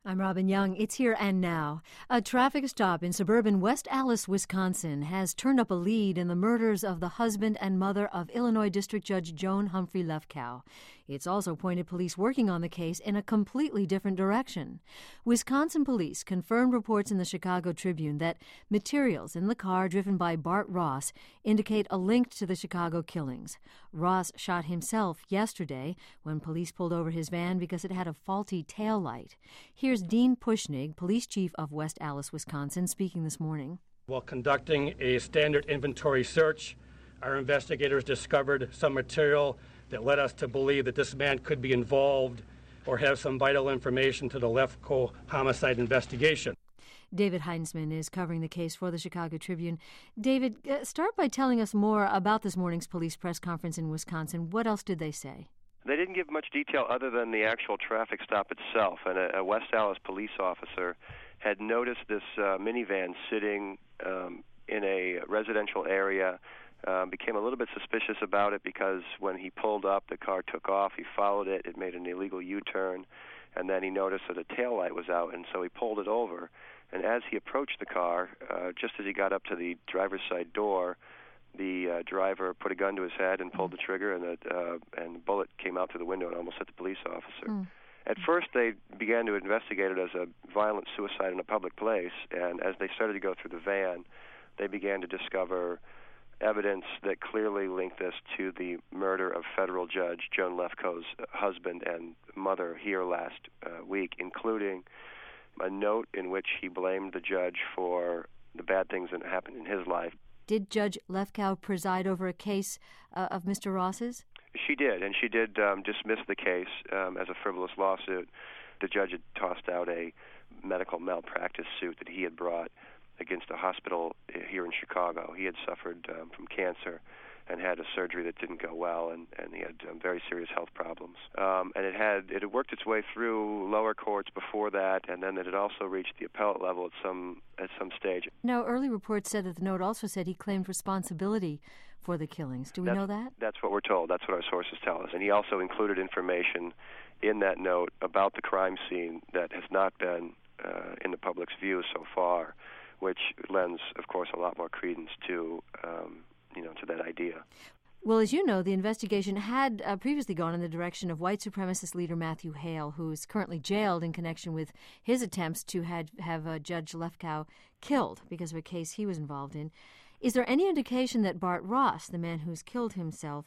I'm Robin Young. It's Here and Now. A traffic stop in suburban West Allis, Wisconsin has turned up a lead in the murders of the husband and mother of Illinois District Judge Joan Humphrey Lefkow. It's also pointed police working on the case in a completely different direction. Wisconsin police confirmed reports in the Chicago Tribune that materials in the car driven by Bart Ross indicate a link to the Chicago killings. Ross shot himself yesterday when police pulled over his van because it had a faulty taillight. Here's Dean Pushnig, police chief of West Allis, Wisconsin, speaking this morning. While conducting a standard inventory search, our investigators discovered some material that led us to believe that this man could be involved or have some vital information to the Lefkow homicide investigation. David Heinsman is covering the case for the Chicago Tribune. David, start by telling us more about this morning's police press conference in Wisconsin. What else did they say? They didn't give much detail other than the actual traffic stop itself. And a West Allis police officer had noticed this minivan sitting in a residential area, became a little bit suspicious about it because when he pulled up, the car took off. He followed it. It made an illegal U-turn. And then he noticed that a taillight was out, and so he pulled it over. And as he approached the car, just as he got up to the driver's side door, the driver put a gun to his head and pulled the trigger, and the bullet came out through the window and almost hit the police officer. At first, they began to investigate it as a violent suicide in a public place, and as they started to go through the van, they began to discover evidence that clearly linked this to the murder of federal judge Joan Lefkow's husband and mother here last week, including a note in which he blamed the judge for the bad things that happened in his life. Did Judge Lefkow preside over a case of Mr. Ross's? She did, and she did dismiss the case as a frivolous lawsuit. The judge had tossed out a medical malpractice suit that he had brought against a hospital here in Chicago. He had suffered from cancer and had a surgery that didn't go well, and he had very serious health problems. And it had worked its way through lower courts before that, and then it had also reached the appellate level at some stage. Now, early reports said that the note also said he claimed responsibility for the killings. Do we know that? That's what we're told. That's what our sources tell us. And he also included information in that note about the crime scene that has not been in the public's view so far, which lends, of course, a lot more credence to to that idea. Well, as you know, the investigation had previously gone in the direction of white supremacist leader Matthew Hale, who is currently jailed in connection with his attempts to have Judge Lefkow killed because of a case he was involved in. Is there any indication that Bart Ross, the man who's killed himself,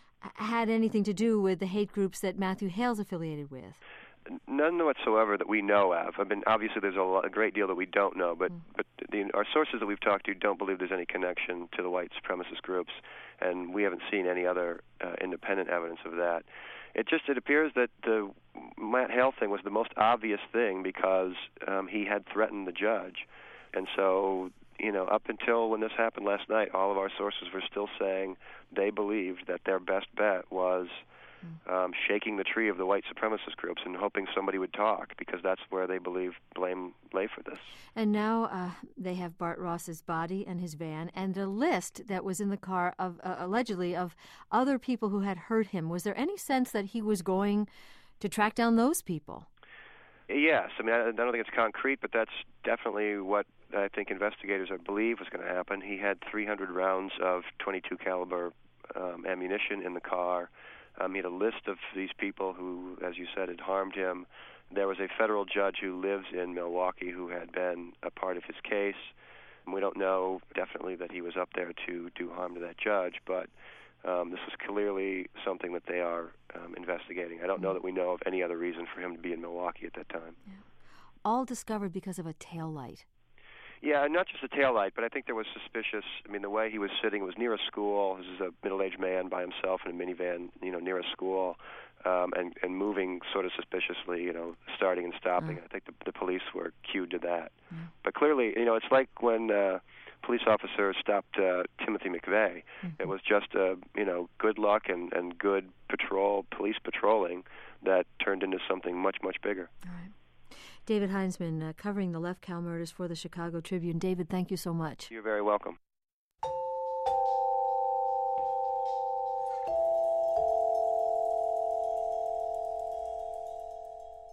had anything to do with the hate groups that Matthew Hale's affiliated with? None whatsoever that we know of. I mean, obviously there's a great deal that we don't know, but our sources that we've talked to don't believe there's any connection to the white supremacist groups, and we haven't seen any other independent evidence of that. It appears that the Matt Hale thing was the most obvious thing because he had threatened the judge, and so up until when this happened last night, all of our sources were still saying they believed that their best bet was shaking the tree of the white supremacist groups and hoping somebody would talk, because that's where they believe blame lay for this. And now they have Bart Ross's body and his van and a list that was in the car of allegedly of other people who had hurt him. Was there any sense that he was going to track down those people? Yes. I mean, I don't think it's concrete, but that's definitely what I think investigators believe was going to happen. He had 300 rounds of .22 caliber ammunition in the car. He had a list of these people who, as you said, had harmed him. There was a federal judge who lives in Milwaukee who had been a part of his case. We don't know definitely that he was up there to do harm to that judge, but this was clearly something that they are investigating. I don't know that we know of any other reason for him to be in Milwaukee at that time. Yeah. All discovered because of a taillight. Yeah, not just a taillight, but I think there was suspicious. I mean, the way he was sitting was near a school. This is a middle-aged man by himself in a minivan, near a school, and moving sort of suspiciously, starting and stopping. I think the police were cued to that. But clearly, it's like when police officers stopped Timothy McVeigh. It was just good luck and good police patrolling that turned into something much, much bigger. All right. David Heinsman, covering the Lefkow murders for the Chicago Tribune. David, thank you so much. You're very welcome.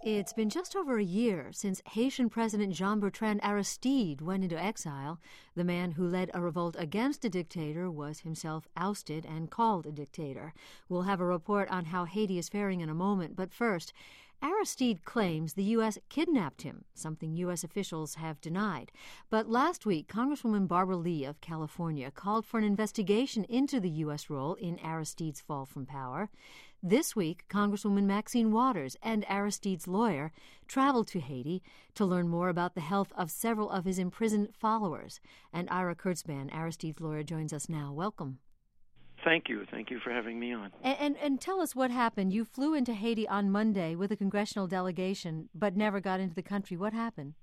It's been just over a year since Haitian President Jean-Bertrand Aristide went into exile. The man who led a revolt against a dictator was himself ousted and called a dictator. We'll have a report on how Haiti is faring in a moment, but first, Aristide claims the U.S. kidnapped him, something U.S. officials have denied. But last week, Congresswoman Barbara Lee of California called for an investigation into the U.S. role in Aristide's fall from power. This week, Congresswoman Maxine Waters and Aristide's lawyer traveled to Haiti to learn more about the health of several of his imprisoned followers. And Ira Kurtzman, Aristide's lawyer, joins us now. Welcome. Thank you. Thank you for having me on. And tell us what happened. You flew into Haiti on Monday with a congressional delegation, but never got into the country. What happened?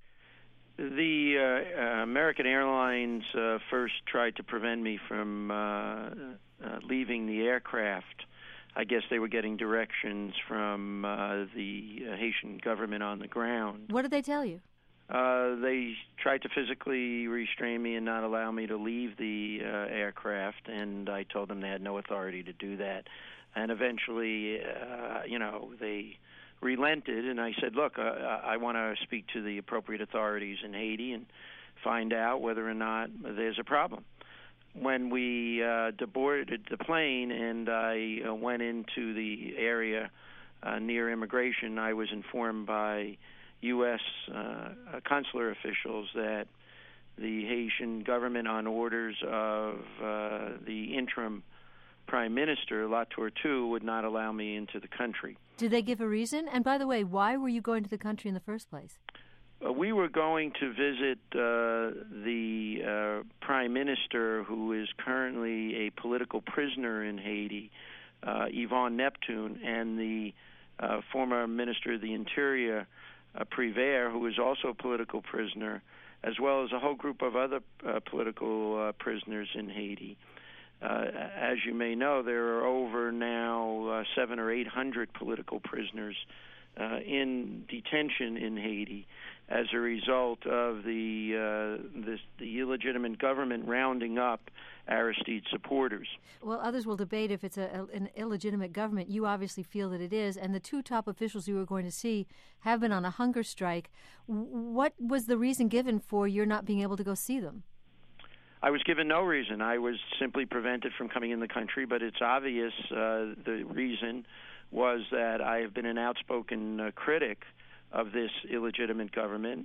The American Airlines first tried to prevent me from leaving the aircraft. I guess they were getting directions from the Haitian government on the ground. What did they tell you? They tried to physically restrain me and not allow me to leave the aircraft, and I told them they had no authority to do that. And eventually, they relented, and I said, look, I want to speak to the appropriate authorities in Haiti and find out whether or not there's a problem. When we boarded the plane and I went into the area near immigration, I was informed by U.S. consular officials that the Haitian government, on orders of the interim prime minister, Latour II, would not allow me into the country. Did they give a reason? And by the way, why were you going to the country in the first place? We were going to visit the prime minister, who is currently a political prisoner in Haiti, Yvonne Neptune, and the former minister of the Interior, Prévert, who is also a political prisoner, as well as a whole group of other political prisoners in Haiti. As you may know, there are over now 700 or 800 political prisoners in detention in Haiti as a result of the illegitimate government rounding up Aristide supporters. Well, others will debate if it's an illegitimate government. You obviously feel that it is, and the two top officials you were going to see have been on a hunger strike. What was the reason given for your not being able to go see them? I was given no reason. I was simply prevented from coming in the country, but it's obvious the reason was that I have been an outspoken critic of this illegitimate government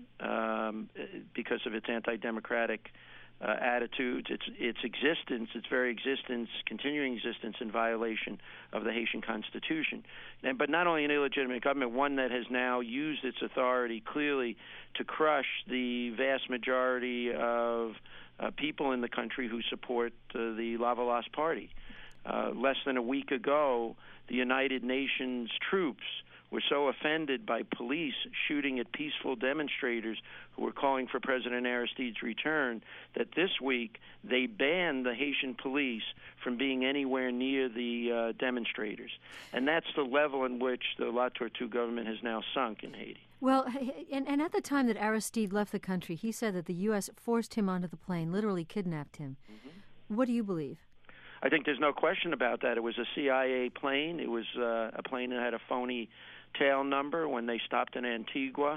because of its anti-democratic attitudes, its existence, its very existence, continuing existence in violation of the Haitian Constitution. But not only an illegitimate government, one that has now used its authority clearly to crush the vast majority of people in the country who support the Lavalas Party. Less than a week ago, the United Nations troops were so offended by police shooting at peaceful demonstrators who were calling for President Aristide's return that this week they banned the Haitian police from being anywhere near the demonstrators. And that's the level in which the Latour II government has now sunk in Haiti. Well, and at the time that Aristide left the country, he said that the U.S. forced him onto the plane, literally kidnapped him. Mm-hmm. What do you believe? I think there's no question about that. It was a CIA plane. It was a plane that had a phony tail number. When they stopped in Antigua,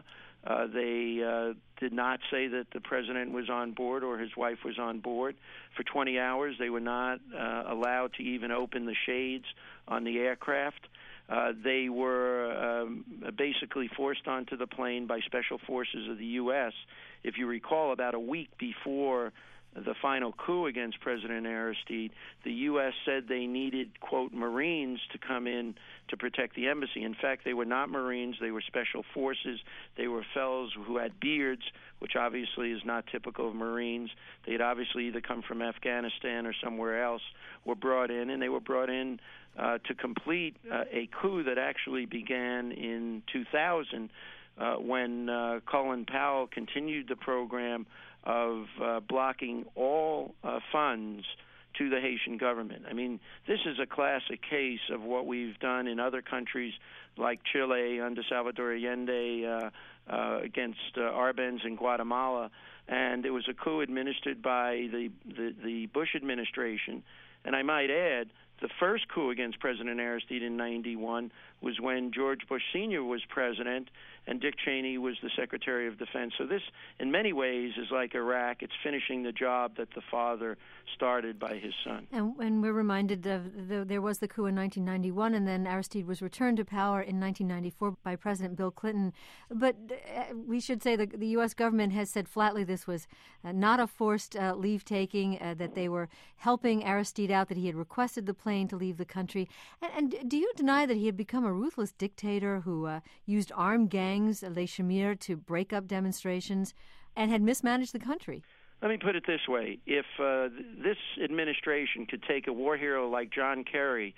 they did not say that the president was on board or his wife was on board. For 20 hours, they were not allowed to even open the shades on the aircraft. They were basically forced onto the plane by special forces of the U.S. If you recall, about a week before the final coup against President Aristide, the U.S. said they needed, quote, Marines to come in to protect the embassy. In fact, they were not Marines. They were special forces. They were fellows who had beards, which obviously is not typical of Marines. They had obviously either come from Afghanistan or somewhere else, were brought in, and they were brought in to complete a coup that actually began in 2000 when Colin Powell continued the program of blocking all funds to the Haitian government. I mean, this is a classic case of what we've done in other countries like Chile under Salvador Allende against Arbenz in Guatemala, and it was a coup administered by the Bush administration. And I might add The first coup against President Aristide in 91 was when George Bush Sr. was president and Dick Cheney was the Secretary of Defense. So this, in many ways, is like Iraq. It's finishing the job that the father started by his son. And we're reminded of there was the coup in 1991, and then Aristide was returned to power in 1994 by President Bill Clinton. But we should say the U.S. government has said flatly this was not a forced leave-taking, that they were helping Aristide out, that he had requested the plane to leave the country. And do you deny that he had become a ruthless dictator who used armed gangs, Les Chemires, to break up demonstrations and had mismanaged the country? Let me put it this way. If this administration could take a war hero like John Kerry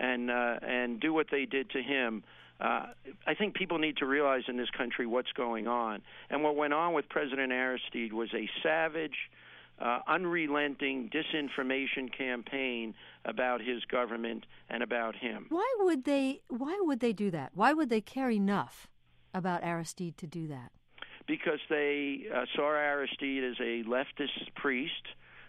and do what they did to him, I think people need to realize in this country what's going on. And what went on with President Aristide was a savage, unrelenting disinformation campaign about his government and about him. Why would they do that? Why would they care enough about Aristide to do that? Because they saw Aristide as a leftist priest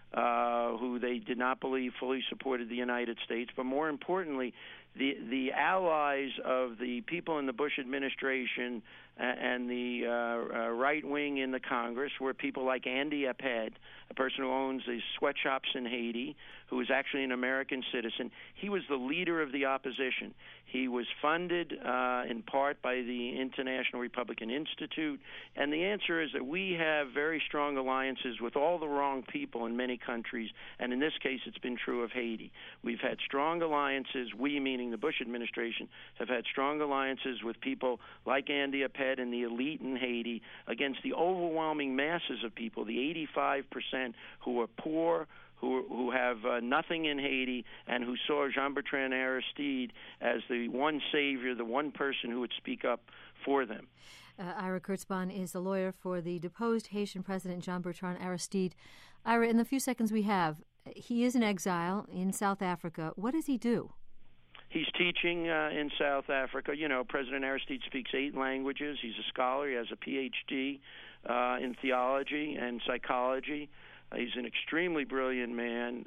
who they did not believe fully supported the United States. But more importantly, the allies of the people in the Bush administration and the right wing in the Congress were people like Andy Aped, a person who owns these sweatshops in Haiti, who is actually an American citizen. He was the leader of the opposition. He was funded in part by the International Republican Institute. And the answer is that we have very strong alliances with all the wrong people in many countries, and in this case it's been true of Haiti. We've had strong alliances, we meaning the Bush administration, have had strong alliances with people like Andy Aped and the elite in Haiti against the overwhelming masses of people, the 85% who are poor, who have nothing in Haiti, and who saw Jean-Bertrand Aristide as the one savior, the one person who would speak up for them. Ira Kurtzbahn is a lawyer for the deposed Haitian President Jean-Bertrand Aristide. Ira, in the few seconds we have, he is in exile in South Africa. What does he do? He's teaching in South Africa. You know, President Aristide speaks 8 languages. He's a scholar. He has a Ph.D. In theology and psychology. He's an extremely brilliant man,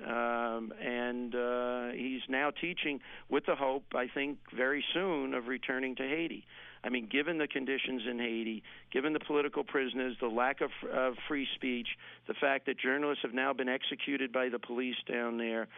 and he's now teaching with the hope, I think, very soon of returning to Haiti. I mean, given the conditions in Haiti, given the political prisoners, the lack of free speech, the fact that journalists have now been executed by the police down there,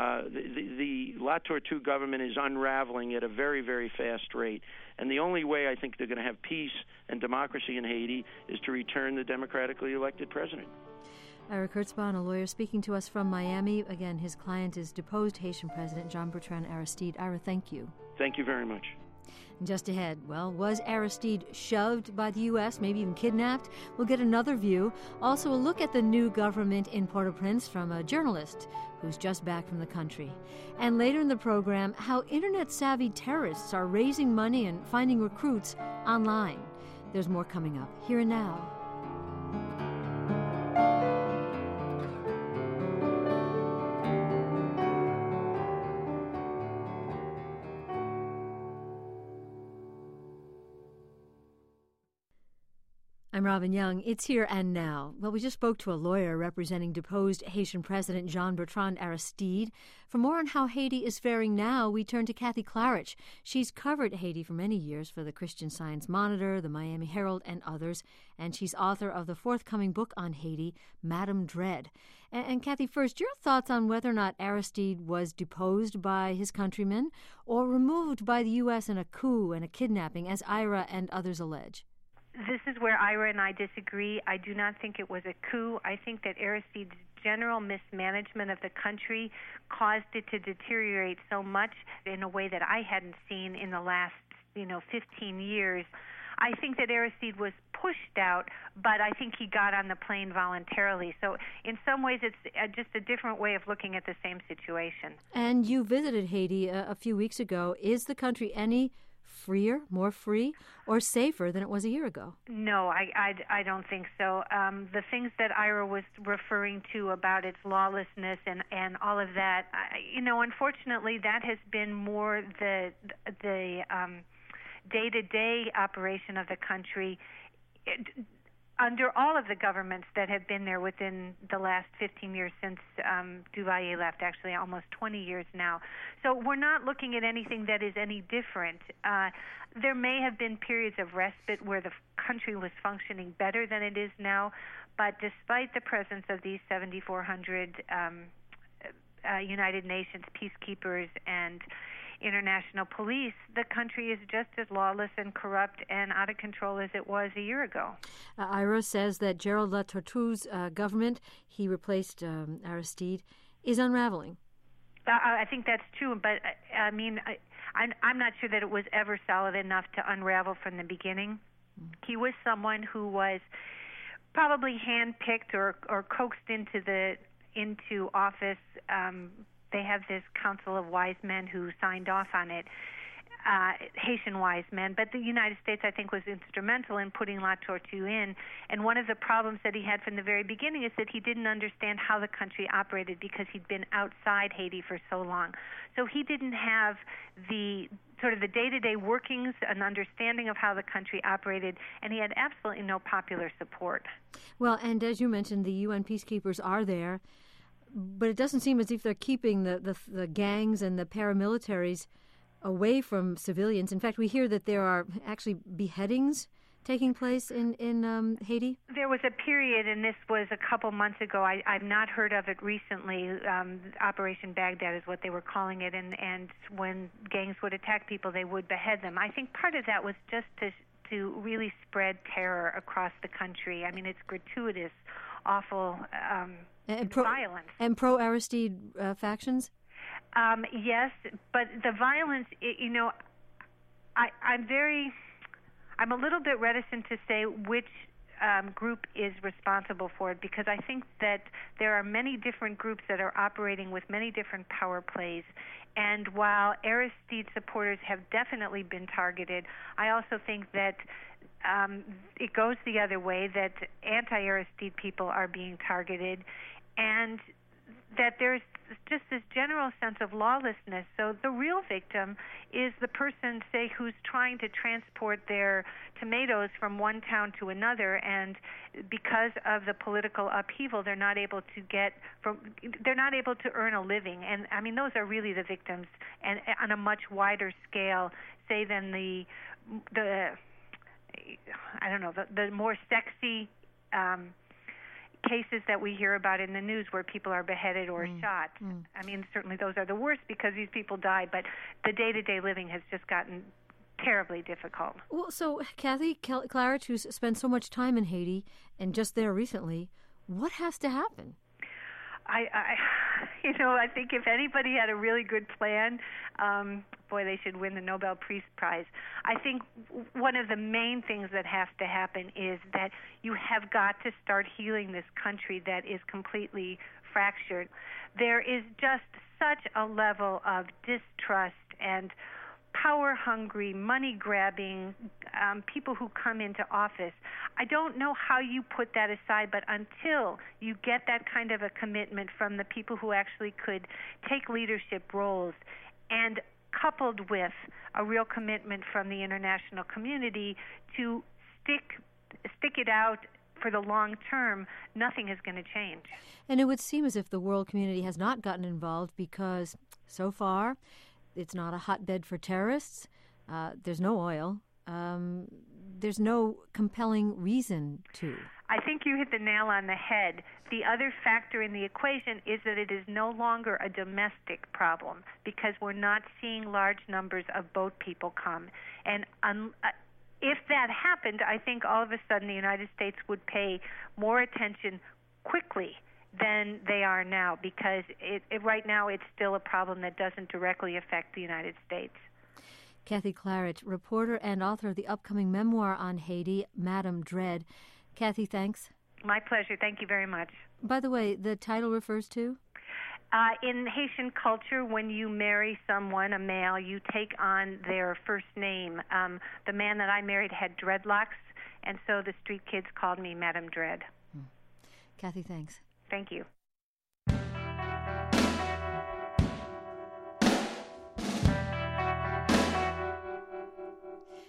the La Tortue government is unraveling at a very, very fast rate. And the only way I think they're going to have peace and democracy in Haiti is to return the democratically elected president. Ira Kurtzbahn, a lawyer speaking to us from Miami. Again, his client is deposed Haitian President Jean-Bertrand Aristide. Ira, thank you. Thank you very much. Just ahead, well, was Aristide shoved by the U.S., maybe even kidnapped? We'll get another view. Also, a look at the new government in Port-au-Prince from a journalist who's just back from the country. And later in the program, how internet-savvy terrorists are raising money and finding recruits online. There's more coming up, here and now. I'm Robin Young. It's Here and Now. Well, we just spoke to a lawyer representing deposed Haitian President Jean-Bertrand Aristide. For more on how Haiti is faring now, we turn to Kathy Klarich. She's covered Haiti for many years for the Christian Science Monitor, the Miami Herald, and others, and she's author of the forthcoming book on Haiti, Madame Dread. And Kathy, first, your thoughts on whether or not Aristide was deposed by his countrymen or removed by the U.S. in a coup and a kidnapping, as Ira and others allege. This is where Ira and I disagree. I do not think it was a coup. I think that Aristide's general mismanagement of the country caused it to deteriorate so much in a way that I hadn't seen in the last, 15 years. I think that Aristide was pushed out, but I think he got on the plane voluntarily. So in some ways, it's just a different way of looking at the same situation. And you visited Haiti a few weeks ago. Is the country any freer, more free, or safer than it was a year ago? No, I don't think so. The things that Ira was referring to about its lawlessness and all of that, unfortunately, that has been more the day-to-day operation of the country. under all of the governments that have been there within the last 15 years since Duvalier left, actually almost 20 years now. So we're not looking at anything that is any different. There may have been periods of respite where the country was functioning better than it is now, but despite the presence of these 7,400 United Nations peacekeepers and international police, the country is just as lawless and corrupt and out of control as it was a year ago. Ira says that Gerald Latortue's government, he replaced Aristide, is unraveling. I think that's true, but I mean, I'm not sure that it was ever solid enough to unravel from the beginning. He was someone who was probably handpicked or coaxed into office. They have this council of wise men who signed off on it, Haitian wise men. But the United States, I think, was instrumental in putting La Tortue in. And one of the problems that he had from the very beginning is that he didn't understand how the country operated because he'd been outside Haiti for so long. So he didn't have the sort of the day-to-day workings and understanding of how the country operated, and he had absolutely no popular support. Well, and as you mentioned, the UN peacekeepers are there, but it doesn't seem as if they're keeping the gangs and the paramilitaries away from civilians. In fact, we hear that there are actually beheadings taking place in Haiti. There was a period, and this was a couple months ago. I've not heard of it recently. Operation Baghdad is what they were calling it, and when gangs would attack people, they would behead them. I think part of that was just to really spread terror across the country. I mean, it's gratuitous, awful violence. And pro-Aristide factions? Yes, but the violence, I'm a little bit reticent to say which group is responsible for it, because I think that there are many different groups that are operating with many different power plays. And while Aristide supporters have definitely been targeted, I also think that it goes the other way, that anti-Aristide people are being targeted, and that there's just this general sense of lawlessness. So the real victim is the person, say, who's trying to transport their tomatoes from one town to another, and because of the political upheaval, they're not able to earn a living. And I mean, those are really the victims, and on a much wider scale, say, than the more sexy cases that we hear about in the news where people are beheaded or shot. I mean, certainly those are the worst because these people died, but the day-to-day living has just gotten terribly difficult. Well, so Kathy Klarich, who's spent so much time in Haiti and just there recently, what has to happen? I think if anybody had a really good plan, they should win the Nobel Peace Prize. I think one of the main things that has to happen is that you have got to start healing this country that is completely fractured. There is just such a level of distrust and power-hungry, money-grabbing people who come into office. I don't know how you put that aside, but until you get that kind of a commitment from the people who actually could take leadership roles, and coupled with a real commitment from the international community to stick it out for the long term, nothing is going to change. And it would seem as if the world community has not gotten involved because so far it's not a hotbed for terrorists. There's no oil. There's no compelling reason to. I think you hit the nail on the head. The other factor in the equation is that it is no longer a domestic problem because we're not seeing large numbers of boat people come. And if that happened, I think all of a sudden the United States would pay more attention quickly than they are now, because right now it's still a problem that doesn't directly affect the United States. Kathy Klarich, reporter and author of the upcoming memoir on Haiti, Madame Dread. Kathy, thanks. My pleasure. Thank you very much. By the way, the title refers to? In Haitian culture, when you marry someone, a male, you take on their first name. The man that I married had dreadlocks, and so the street kids called me Madame Dread. Kathy, thanks. Thank you.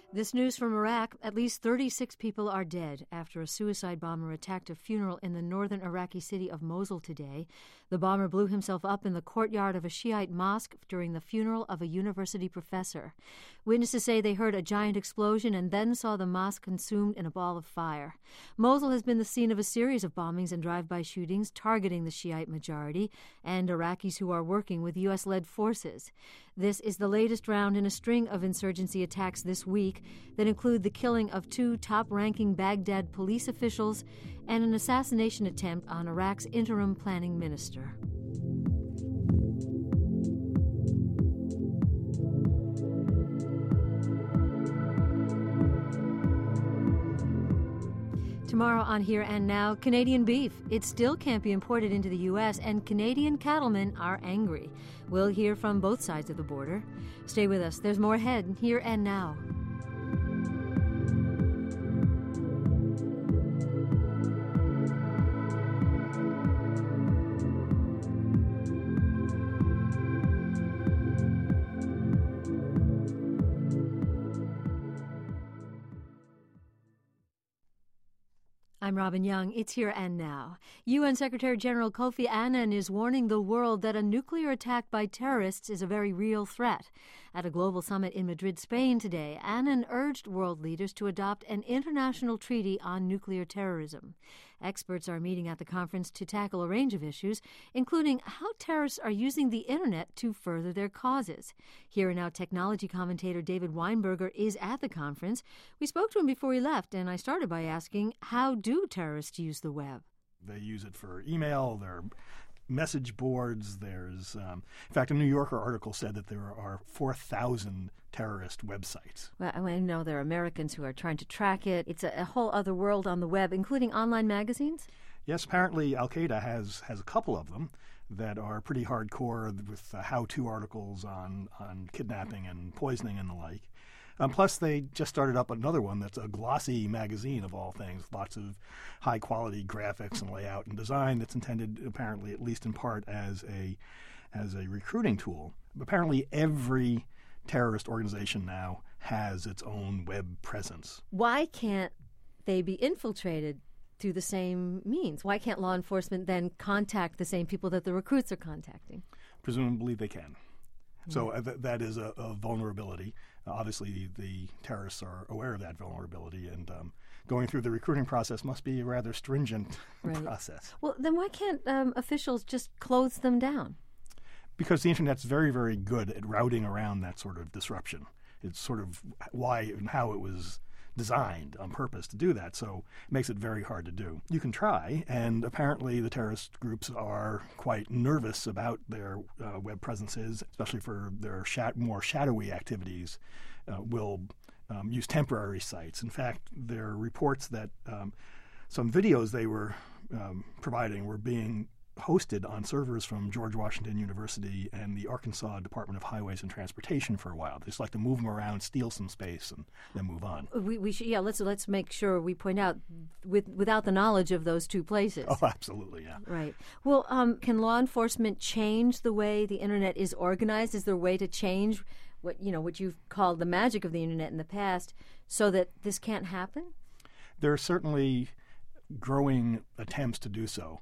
This news from Iraq: at least 36 people are dead after a suicide bomber attacked a funeral in the northern Iraqi city of Mosul today. The bomber blew himself up in the courtyard of a Shiite mosque during the funeral of a university professor. Witnesses say they heard a giant explosion and then saw the mosque consumed in a ball of fire. Mosul has been the scene of a series of bombings and drive-by shootings targeting the Shiite majority and Iraqis who are working with U.S.-led forces. This is the latest round in a string of insurgency attacks this week that include the killing of 2 top-ranking Baghdad police officials and an assassination attempt on Iraq's interim planning minister. Tomorrow on Here and Now, Canadian beef. It still can't be imported into the U.S., and Canadian cattlemen are angry. We'll hear from both sides of the border. Stay with us. There's more ahead, Here and Now. I'm Robin Young. It's Here and Now. UN Secretary General Kofi Annan is warning the world that a nuclear attack by terrorists is a very real threat. At a global summit in Madrid, Spain today, Annan urged world leaders to adopt an international treaty on nuclear terrorism. Experts are meeting at the conference to tackle a range of issues, including how terrorists are using the internet to further their causes. Here and Now technology commentator David Weinberger is at the conference. We spoke to him before he left, and I started by asking, how do terrorists use the web? They use it for email, their message boards. There's, in fact, a New Yorker article said that there are 4,000 terrorist websites. Well, I know there are Americans who are trying to track it. It's a whole other world on the web, including online magazines? Yes, apparently Al-Qaeda has a couple of them that are pretty hardcore with how-to articles on kidnapping and poisoning and the like. Plus, they just started up another one that's a glossy magazine of all things, lots of high-quality graphics and layout and design that's intended, apparently, at least in part, as a recruiting tool. Apparently, every terrorist organization now has its own web presence. Why can't they be infiltrated through the same means? Why can't law enforcement then contact the same people that the recruits are contacting? Presumably they can. So that is a vulnerability. Obviously, the terrorists are aware of that vulnerability, and going through the recruiting process must be a rather stringent process. Well, then why can't officials just close them down? Because the Internet's very, very good at routing around that sort of disruption. It's sort of why and how it was designed on purpose to do that, so it makes it very hard to do. You can try, and apparently the terrorist groups are quite nervous about their web presences, especially for their more shadowy activities, will use temporary sites. In fact, there are reports that some videos they were providing were being hosted on servers from George Washington University and the Arkansas Department of Highways and Transportation for a while. They just like to move them around, steal some space, and then move on. We should, let's make sure we point out without the knowledge of those two places. Oh, absolutely, yeah. Right. Well, can law enforcement change the way the Internet is organized? Is there a way to change what you've called the magic of the Internet in the past so that this can't happen? There are certainly growing attempts to do so.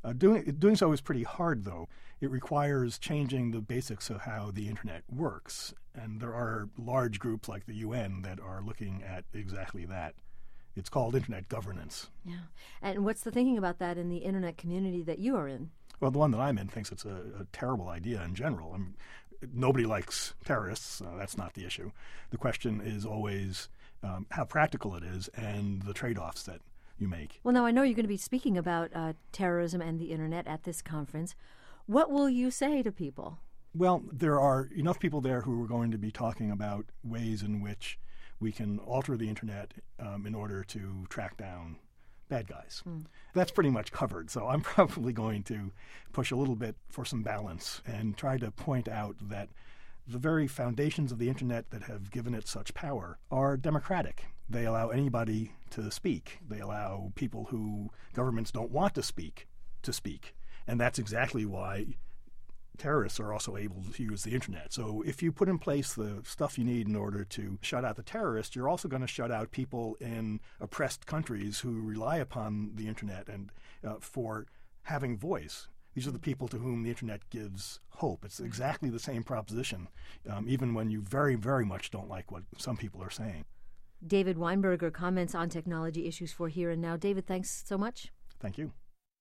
Doing so is pretty hard, though. It requires changing the basics of how the Internet works. And there are large groups like the UN that are looking at exactly that. It's called Internet governance. Yeah. And what's the thinking about that in the Internet community that you are in? Well, the one that I'm in thinks it's a terrible idea in general. Nobody likes terrorists. That's not the issue. The question is always how practical it is and the trade-offs that you make. Well, now I know you're going to be speaking about terrorism and the Internet at this conference. What will you say to people? Well, there are enough people there who are going to be talking about ways in which we can alter the Internet in order to track down bad guys. That's pretty much covered. So I'm probably going to push a little bit for some balance and try to point out that the very foundations of the Internet that have given it such power are democratic. They allow anybody to speak. They allow people who governments don't want to speak. And that's exactly why terrorists are also able to use the internet. So if you put in place the stuff you need in order to shut out the terrorists, you're also going to shut out people in oppressed countries who rely upon the internet and for having voice. These are the people to whom the internet gives hope. It's exactly the same proposition, even when you very, very much don't like what some people are saying. David Weinberger comments on technology issues for Here and Now. David, thanks so much. Thank you.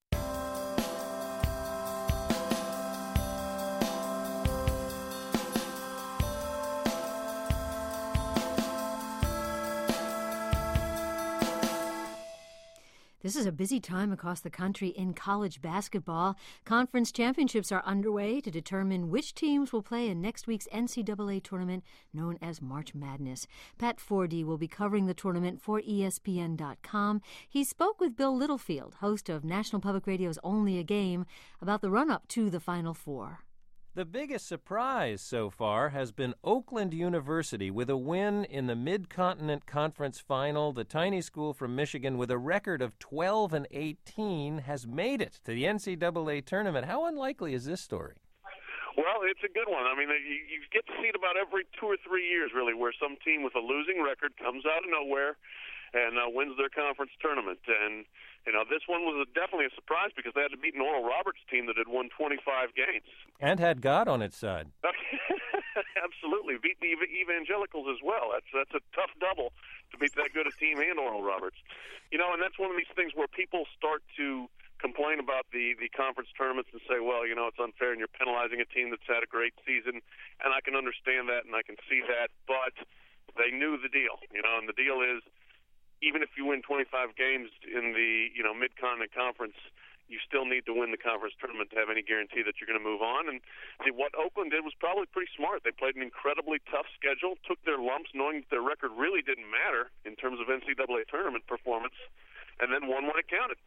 This is a busy time across the country in college basketball. Conference championships are underway to determine which teams will play in next week's NCAA tournament known as March Madness. Pat Forde will be covering the tournament for ESPN.com. He spoke with Bill Littlefield, host of National Public Radio's Only a Game, about the run-up to the Final Four. The biggest surprise so far has been Oakland University with a win in the Mid-Continent Conference Final. The tiny school from Michigan with a record of 12-18 has made it to the NCAA tournament. How unlikely is this story? Well, it's a good one. I mean, you get to see it about every 2 or 3 years, really, where some team with a losing record comes out of nowhere and wins their conference tournament. And, you know, this one was definitely a surprise because they had to beat an Oral Roberts team that had won 25 games. And had God on its side. Absolutely. Beat the Evangelicals as well. That's a tough double to beat that good a team and Oral Roberts. You know, and that's one of these things where people start to complain about the conference tournaments and say, well, you know, it's unfair and you're penalizing a team that's had a great season. And I can understand that and I can see that. But they knew the deal, you know, and the deal is, even if you win 25 games in the, you know, Mid-Continent Conference, you still need to win the conference tournament to have any guarantee that you're going to move on. And what Oakland did was probably pretty smart. They played an incredibly tough schedule, took their lumps knowing that their record really didn't matter in terms of NCAA tournament performance, and then won when it counted.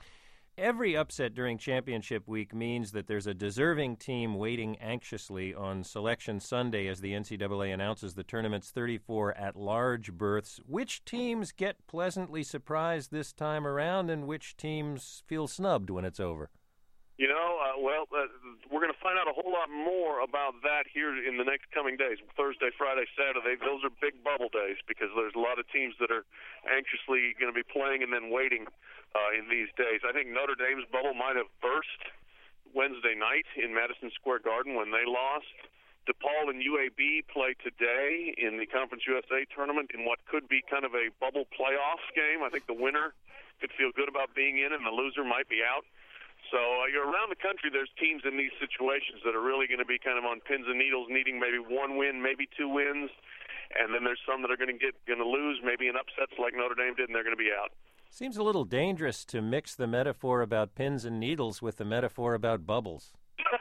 Every upset during championship week means that there's a deserving team waiting anxiously on Selection Sunday as the NCAA announces the tournament's 34 at-large berths. Which teams get pleasantly surprised this time around, and which teams feel snubbed when it's over? You know, we're going to find out a whole lot more about that here in the next coming days. Thursday, Friday, Saturday, those are big bubble days because there's a lot of teams that are anxiously going to be playing and then waiting in these days. I think Notre Dame's bubble might have burst Wednesday night in Madison Square Garden when they lost. DePaul and UAB play today in the Conference USA tournament in what could be kind of a bubble playoff game. I think the winner could feel good about being in and the loser might be out. So you're around the country, there's teams in these situations that are really going to be kind of on pins and needles, needing maybe one win, maybe two wins. And then there's some that are going to lose, maybe in upsets like Notre Dame did, and they're going to be out. Seems a little dangerous to mix the metaphor about pins and needles with the metaphor about bubbles.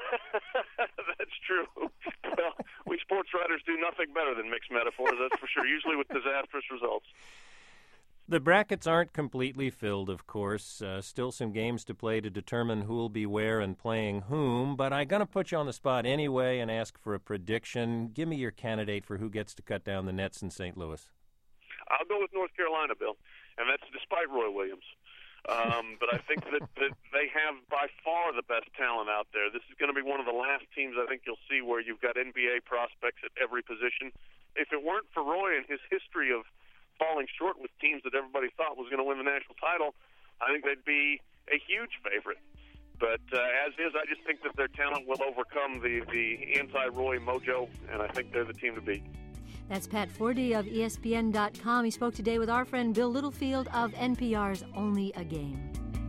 That's true. Well, we sports writers do nothing better than mix metaphors, that's for sure, usually with disastrous results. The brackets aren't completely filled, of course. Still some games to play to determine who'll be where and playing whom, but I'm going to put you on the spot anyway and ask for a prediction. Give me your candidate for who gets to cut down the nets in St. Louis. I'll go with North Carolina, Bill, and that's despite Roy Williams. But I think that they have by far the best talent out there. This is going to be one of the last teams I think you'll see where you've got NBA prospects at every position. If it weren't for Roy and his history of falling short with teams that everybody thought was going to win the national title, I think they'd be a huge favorite. But as is, I just think that their talent will overcome the anti-Roy mojo, and I think they're the team to beat. That's Pat Forde of ESPN.com. He spoke today with our friend Bill Littlefield of NPR's Only a Game.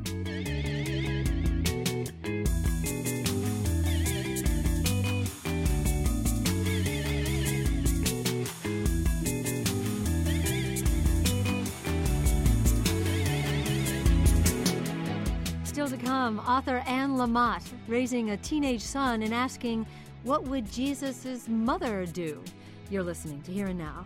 Still to come, author Anne Lamott raising a teenage son and asking, what would Jesus' mother do? You're listening to Here and Now.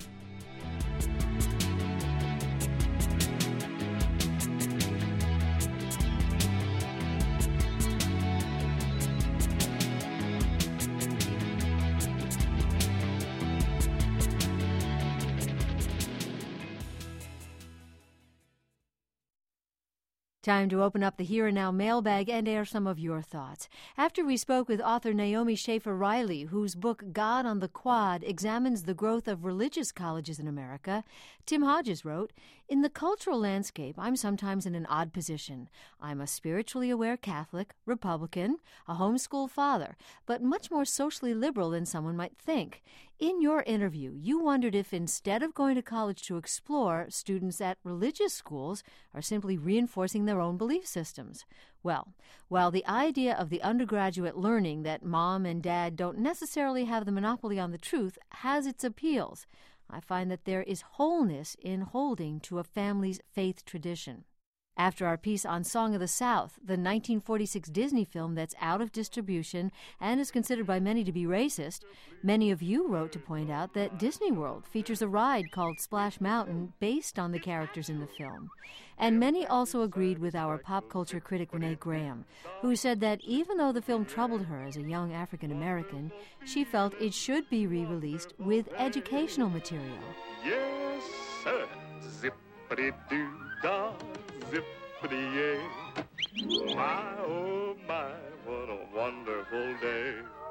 Time to open up the Here and Now mailbag and air some of your thoughts. After we spoke with author Naomi Schaefer-Riley, whose book God on the Quad examines the growth of religious colleges in America, Tim Hodges wrote, "In the cultural landscape, I'm sometimes in an odd position. I'm a spiritually aware Catholic, Republican, a homeschool father, but much more socially liberal than someone might think. In your interview, you wondered if instead of going to college to explore, students at religious schools are simply reinforcing their own belief systems. Well, while the idea of the undergraduate learning that mom and dad don't necessarily have the monopoly on the truth has its appeals, I find that there is wholeness in holding to a family's faith tradition." After our piece on Song of the South, the 1946 Disney film that's out of distribution and is considered by many to be racist, many of you wrote to point out that Disney World features a ride called Splash Mountain based on the characters in the film. And many also agreed with our pop culture critic Renee Graham, who said that even though the film troubled her as a young African American, she felt it should be re-released with educational material. Yes, sir. Zippity-doo-dah, zippity-yay. My, oh my, what a wonderful day.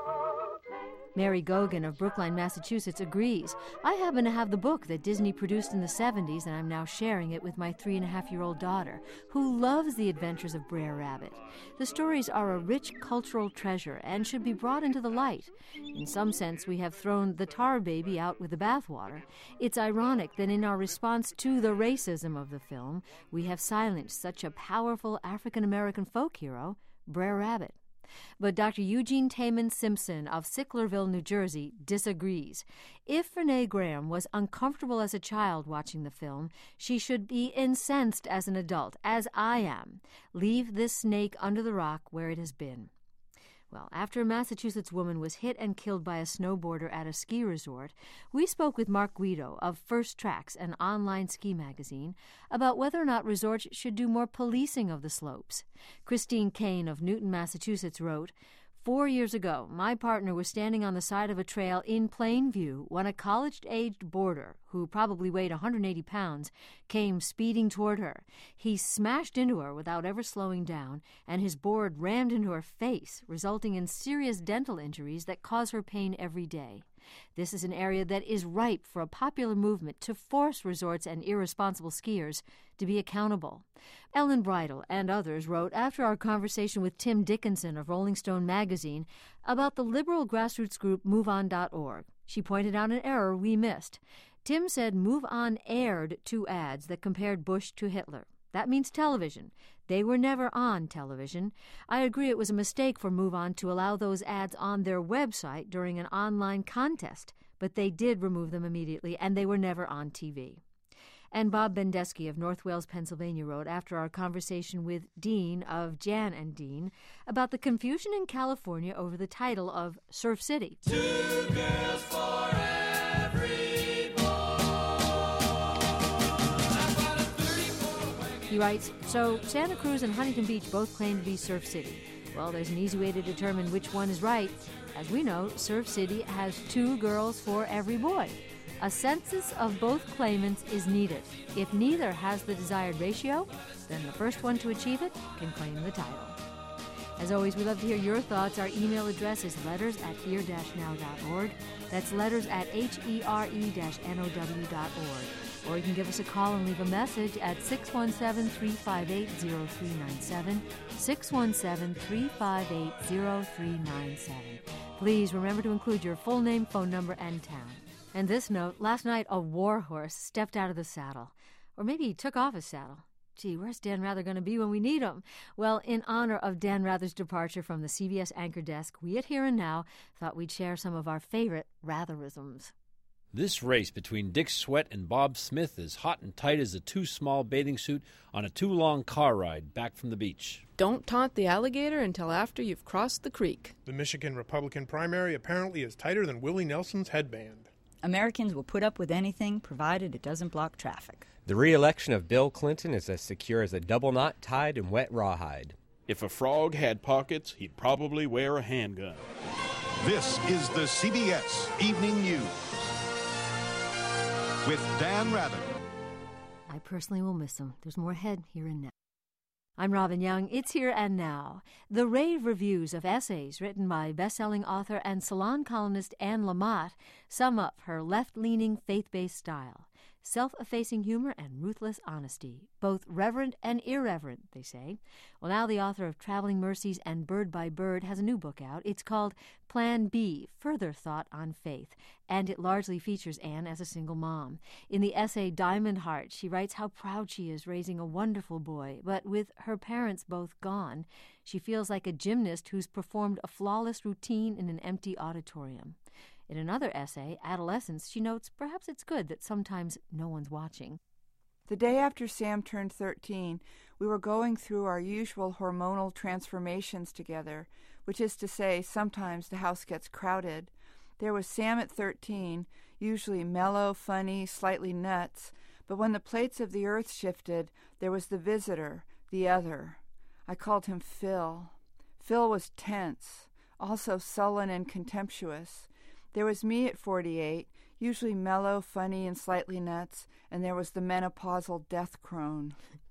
Mary Gogan of Brookline, Massachusetts agrees. I happen to have the book that Disney produced in the 70s, and I'm now sharing it with my 3.5-year-old daughter, who loves the adventures of Brer Rabbit. The stories are a rich cultural treasure and should be brought into the light. In some sense, we have thrown the tar baby out with the bathwater. It's ironic that in our response to the racism of the film, we have silenced such a powerful African-American folk hero, Brer Rabbit. But Dr. Eugene Taman Simpson of Sicklerville, New Jersey, disagrees. If Renee Graham was uncomfortable as a child watching the film, she should be incensed as an adult, as I am. Leave this snake under the rock where it has been. Well, after a Massachusetts woman was hit and killed by a snowboarder at a ski resort, we spoke with Mark Guido of First Tracks, an online ski magazine, about whether or not resorts should do more policing of the slopes. Christine Kane of Newton, Massachusetts wrote, 4 years ago, my partner was standing on the side of a trail in plain view when a college-aged boarder, who probably weighed 180 pounds, came speeding toward her. He smashed into her without ever slowing down, and his board rammed into her face, resulting in serious dental injuries that cause her pain every day. This is an area that is ripe for a popular movement to force resorts and irresponsible skiers to be accountable. Ellen Bridle and others wrote after our conversation with Tim Dickinson of Rolling Stone magazine about the liberal grassroots group MoveOn.org. She pointed out an error we missed. Tim said MoveOn aired 2 ads that compared Bush to Hitler. That means television. They were never on television. I agree it was a mistake for MoveOn to allow those ads on their website during an online contest, but they did remove them immediately, and they were never on TV. And Bob Bendesky of North Wales, Pennsylvania wrote after our conversation with Dean of Jan and Dean about the confusion in California over the title of Surf City. 2 girls for every boy. He writes, so Santa Cruz and Huntington Beach both claim to be Surf City. Well, there's an easy way to determine which one is right. As we know, Surf City has 2 girls for every boy. A census of both claimants is needed. If neither has the desired ratio, then the first one to achieve it can claim the title. As always, we love to hear your thoughts. Our email address is letters@here-now.org. That's letters@here-now.org. Or you can give us a call and leave a message at 617-358-0397, 617-358-0397. Please remember to include your full name, phone number, and town. And this note, last night a war horse stepped out of the saddle. Or maybe he took off his saddle. Gee, where's Dan Rather going to be when we need him? Well, in honor of Dan Rather's departure from the CBS anchor desk, we at Here and Now thought we'd share some of our favorite Ratherisms. This race between Dick Sweat and Bob Smith is hot and tight as a too small bathing suit on a too long car ride back from the beach. Don't taunt the alligator until after you've crossed the creek. The Michigan Republican primary apparently is tighter than Willie Nelson's headband. Americans will put up with anything provided it doesn't block traffic. The re-election of Bill Clinton is as secure as a double knot tied in wet rawhide. If a frog had pockets, he'd probably wear a handgun. This is the CBS Evening News with Dan Rather. I personally will miss him. There's more ahead Here and Now. I'm Robin Young. It's Here and Now. The rave reviews of essays written by best-selling author and Salon columnist Anne Lamott sum up her left-leaning, faith-based style. Self-effacing humor and ruthless honesty, both reverent and irreverent, they say. Well, now the author of Traveling Mercies and Bird by Bird has a new book out. It's called Plan B, Further Thought on Faith, and it largely features Anne as a single mom. In the essay Diamond Heart, she writes how proud she is raising a wonderful boy, but with her parents both gone, she feels like a gymnast who's performed a flawless routine in an empty auditorium. In another essay, Adolescence, she notes perhaps it's good that sometimes no one's watching. The day after Sam turned 13, we were going through our usual hormonal transformations together, which is to say, sometimes the house gets crowded. There was Sam at 13, usually mellow, funny, slightly nuts, but when the plates of the earth shifted, there was the visitor, the other. I called him Phil. Phil was tense, also sullen and contemptuous. There was me at 48, usually mellow, funny, and slightly nuts, and there was the menopausal death crone.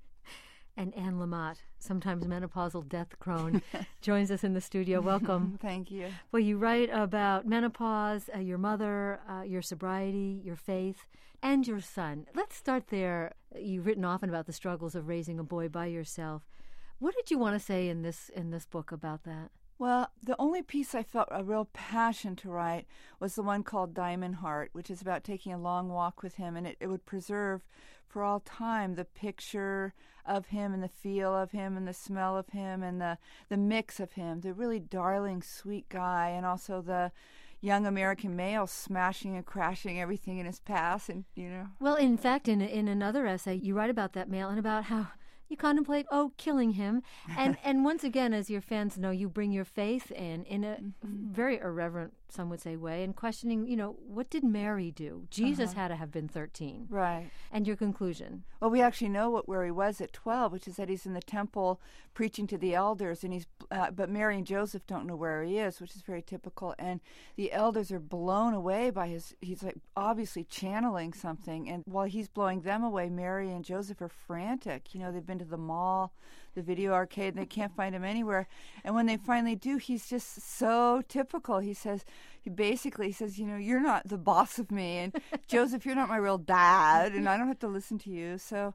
And Anne Lamott, sometimes menopausal death crone, joins us in the studio. Welcome. Thank you. Well, you write about menopause, your mother, your sobriety, your faith, and your son. Let's start there. You've written often about the struggles of raising a boy by yourself. What did you want to say in this book about that? Well, the only piece I felt a real passion to write was the one called Diamond Heart, which is about taking a long walk with him, and it would preserve for all time the picture of him and the feel of him and the smell of him and the mix of him, the really darling, sweet guy, and also the young American male smashing and crashing everything in his past, and Well, in fact, in another essay, you write about that male and about how you contemplate, killing him. And once again, as your fans know, you bring your faith in a very irreverent, some would say, way, and questioning, what did Mary do? Jesus had to have been 13. Right. And your conclusion? Well, we actually know where he was at 12, which is that he's in the temple preaching to the elders, and but Mary and Joseph don't know where he is, which is very typical. And the elders are blown away by he's like obviously channeling something. And while he's blowing them away, Mary and Joseph are frantic. They've been to the mall, the video arcade, and they can't find him anywhere. And when they finally do, he's just so typical. He basically says, you're not the boss of me, and Joseph, you're not my real dad, and I don't have to listen to you. So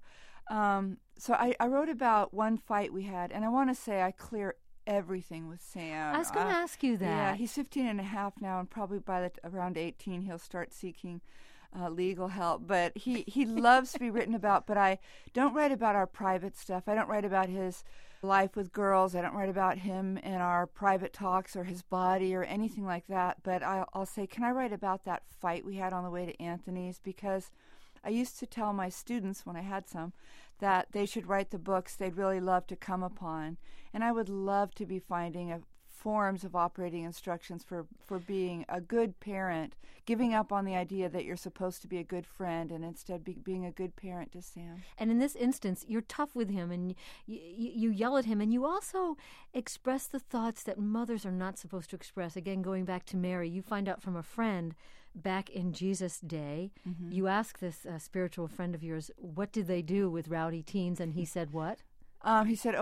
I wrote about one fight we had, and I want to say I clear everything with Sam. I was going to ask you that. Yeah, he's 15 and a half now, and probably by around 18 he'll start seeking legal help. But he loves to be written about, but I don't write about our private stuff. I don't write about his life with girls. I don't write about him in our private talks or his body or anything like that. But I'll say, can I write about that fight we had on the way to Anthony's? Because I used to tell my students when I had some that they should write the books they'd really love to come upon. And I would love to be finding forms of operating instructions for being a good parent, giving up on the idea that you're supposed to be a good friend and instead being a good parent to Sam. And in this instance, you're tough with him and you yell at him, and you also express the thoughts that mothers are not supposed to express. Again, going back to Mary, you find out from a friend back in Jesus' day, you ask this spiritual friend of yours, what did they do with rowdy teens? And he said what? He said,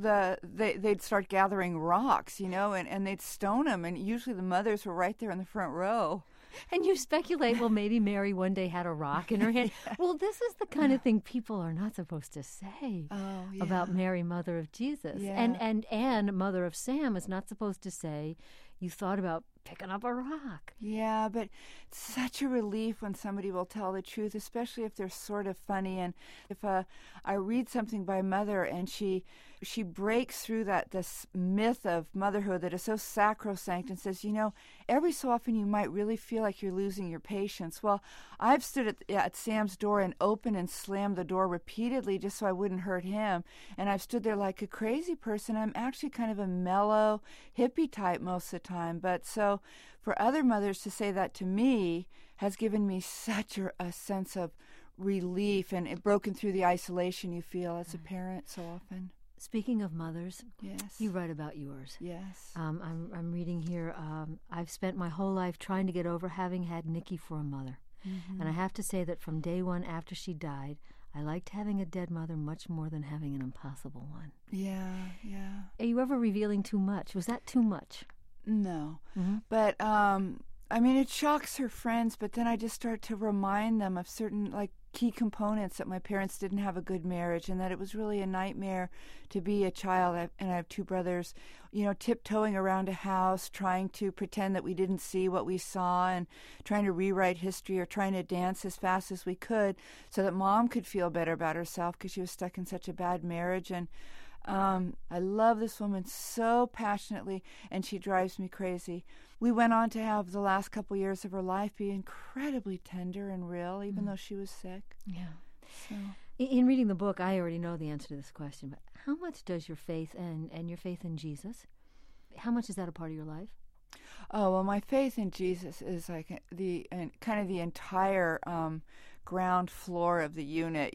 they'd start gathering rocks, and they'd stone them, and usually the mothers were right there in the front row. And you speculate, well, maybe Mary one day had a rock in her hand. Well, this is the kind of thing people are not supposed to say about Mary, mother of Jesus. Yeah. And Anne, mother of Sam, is not supposed to say, you thought about picking up a rock. Yeah, but it's such a relief when somebody will tell the truth, especially if they're sort of funny. And if I read something by Mother and she breaks through this myth of motherhood that is so sacrosanct and says, every so often you might really feel like you're losing your patience. Well, I've stood at Sam's door and opened and slammed the door repeatedly just so I wouldn't hurt him. And I've stood there like a crazy person. I'm actually kind of a mellow hippie type most of the time. But so for other mothers to say that to me has given me such a sense of relief, and it broken through the isolation you feel as a parent so often. Speaking of mothers, yes, you write about yours. Yes. I'm reading here, I've spent my whole life trying to get over having had Nikki for a mother. And I have to say that from day one after she died, I liked having a dead mother much more than having an impossible one. Yeah. Are you ever revealing too much? Was that too much? No. Mm-hmm. But, it shocks her friends, but then I just start to remind them of certain, key components that my parents didn't have a good marriage and that it was really a nightmare to be a child. And I have two brothers, tiptoeing around a house, trying to pretend that we didn't see what we saw and trying to rewrite history or trying to dance as fast as we could so that Mom could feel better about herself because she was stuck in such a bad marriage. And I love this woman so passionately, and she drives me crazy. We went on to have the last couple years of her life be incredibly tender and real, even though she was sick. Yeah. So. In reading the book, I already know the answer to this question, but how much does your faith and your faith in Jesus, how much is that a part of your life? Oh, well, my faith in Jesus is like the entire ground floor of the unit,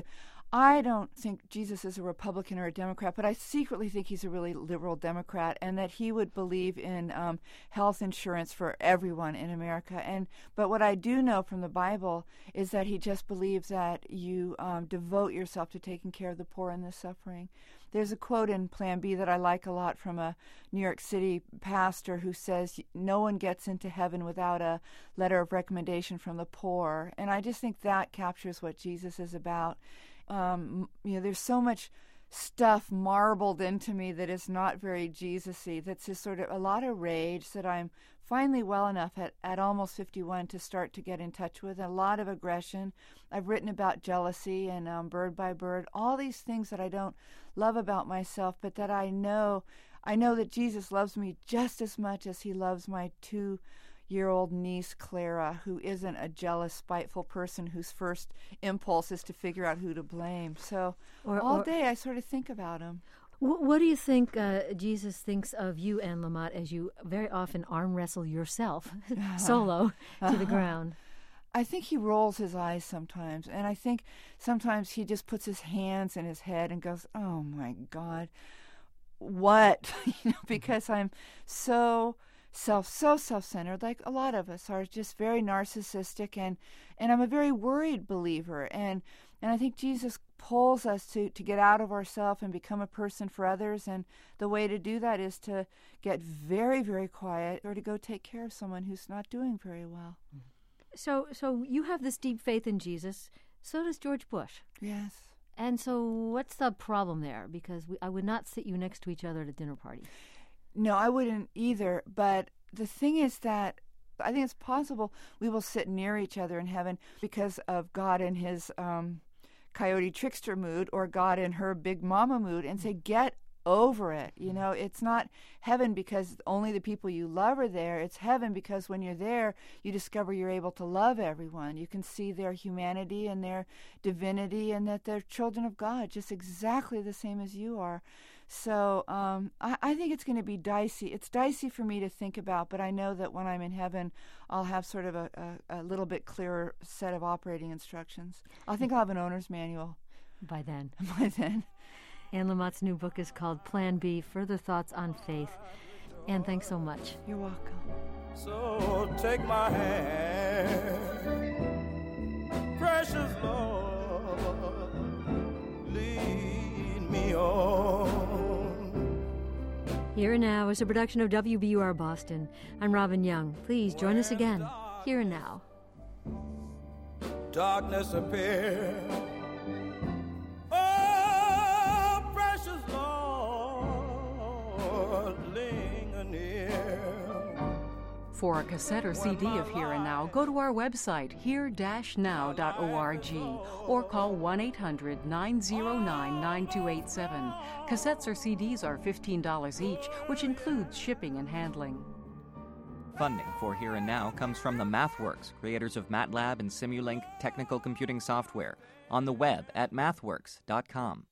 I don't think Jesus is a Republican or a Democrat, but I secretly think he's a really liberal Democrat, and that he would believe in health insurance for everyone in America. But what I do know from the Bible is that he just believes that you devote yourself to taking care of the poor and the suffering. There's a quote in Plan B that I like a lot from a New York City pastor who says, "No one gets into heaven without a letter of recommendation from the poor." And I just think that captures what Jesus is about. There's so much stuff marbled into me that is not very Jesus-y, that's just sort of a lot of rage that I'm finally well enough at almost 51 to start to get in touch with, a lot of aggression. I've written about jealousy and Bird by Bird, all these things that I don't love about myself, but that I know that Jesus loves me just as much as he loves my 2-year-old niece, Clara, who isn't a jealous, spiteful person whose first impulse is to figure out who to blame. So all day I sort of think about him. What do you think Jesus thinks of you, Anne Lamott, as you very often arm wrestle yourself solo to the ground? I think he rolls his eyes sometimes, and I think sometimes he just puts his hands in his head and goes, "Oh my God, what?" Because I'm so self-centered, like a lot of us are, just very narcissistic, and I'm a very worried believer, and I think Jesus pulls us to get out of ourselves and become a person for others, and the way to do that is to get very, very quiet or to go take care of someone who's not doing very well. So you have this deep faith in Jesus. So does George Bush. Yes. And so what's the problem there? Because I would not sit you next to each other at a dinner party. No, I wouldn't either. But the thing is that I think it's possible we will sit near each other in heaven because of God in his coyote trickster mood or God in her big mama mood and say, get over it. It's not heaven because only the people you love are there. It's heaven because when you're there, you discover you're able to love everyone. You can see their humanity and their divinity and that they're children of God, just exactly the same as you are. So I think it's going to be dicey. It's dicey for me to think about, but I know that when I'm in heaven, I'll have sort of a little bit clearer set of operating instructions. I think I'll have an owner's manual. By then. Anne Lamott's new book is called Plan B, Further Thoughts on Faith. Anne, thanks so much. You're welcome. So take my hand, precious Lord, lead me on. Here and Now is a production of WBUR Boston. I'm Robin Young. Please join us again, Here and Now. Darkness appears. For a cassette or CD of Here and Now, go to our website, here-now.org, or call 1-800-909-9287. Cassettes or CDs are $15 each, which includes shipping and handling. Funding for Here and Now comes from the MathWorks, creators of MATLAB and Simulink technical computing software, on the web at mathworks.com.